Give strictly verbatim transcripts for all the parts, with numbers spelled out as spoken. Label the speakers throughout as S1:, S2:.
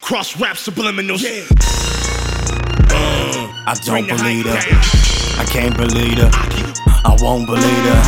S1: Cross rap subliminals. Yeah.
S2: I don't believe her. I can't believe her. I won't believe her.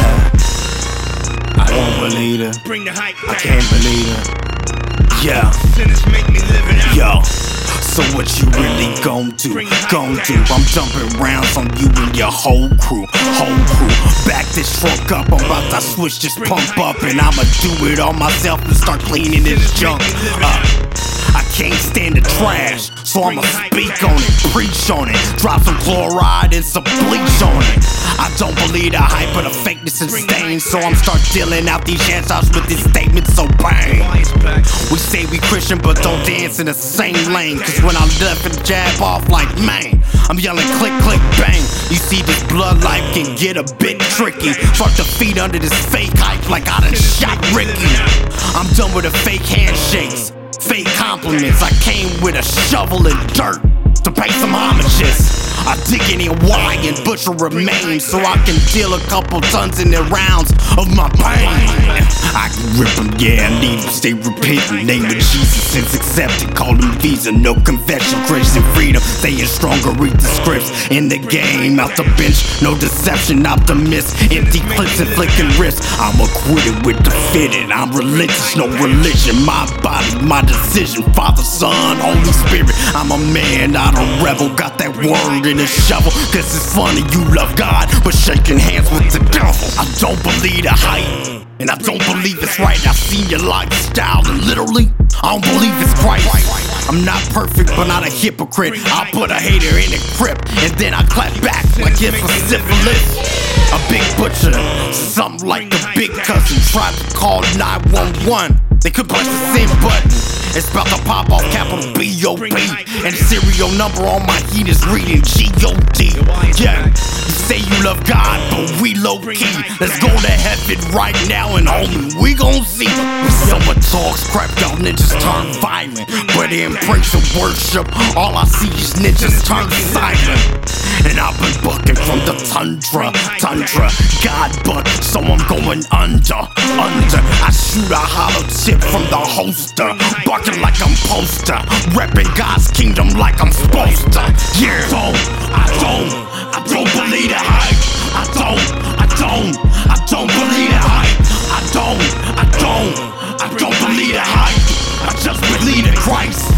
S2: I won't believe her.
S1: Bring the hype.
S2: I can't believe her. Yeah.
S1: Sinners make me live it out.
S2: Yo. So what you really gon' do? Gon' do? I'm dumping rounds on you and your whole crew, whole crew. Back this truck up, I'm about to switch this pump up, and I'ma do it all myself and start cleaning this junk up. I can't stand the trash, so I'ma speak on it, preach on it, drop some chloride and some bleach on it. I don't believe the hype or the fakeness and stains, so I'm start dealing out these answers with this statement so bang. We say we Christian but don't dance in the same lane, cause when I left and jab off like man, I'm yelling click click bang. You see this blood life can get a bit tricky. Start to feed under this fake hype like I done shot Ricky. I'm done with the fake handshakes, fake compliments. I came with a shovel and dirt to pay some homages. I dig any why and butcher remains, so I can deal a couple tons in the rounds of my pain. I can rip them, yeah, I need them, stay repeating. Name of Jesus since accepted, call them Visa. No confession, Christian freedom, staying stronger, read the scripts. In the game, out the bench, no deception, optimist. Empty clips and flicking wrists. I'm acquitted with the fitted, I'm religious, no religion. My body, my decision, Father, Son, Holy Spirit. I'm a man, not a rebel, got that word in a shovel. Cause it's funny you love God, but shaking hands with the devil. I don't believe the hype, and I don't believe it's right. I've seen your lifestyle, and literally, I don't believe it's Christ. I'm not perfect, but not a hypocrite. I put a hater in a crib, and then I clap back like it's a syphilis. A big butcher, something like a big cousin, tried to call nine one one. They could push the same button. It's about to pop off capital B O B, and the serial number on my heat is reading G O D. Yeah, you say you love God, but we low key. Let's go to heaven right now, and homie, we gon' see. Someone talks crap, y'all niggas turn violent, but in praise and worship, all I see is niggas turn silent. And I've been bucking from the tundra, tundra, God buck, so I'm going under, under. I shoot a hollow tip from the holster, barking like I'm poster, repping God's kingdom like I'm supposed to. Yeah, don't, I don't, I don't believe the hype. I don't, I don't, I don't believe the hype. I don't, I don't, I don't believe the hype. I just believe in Christ.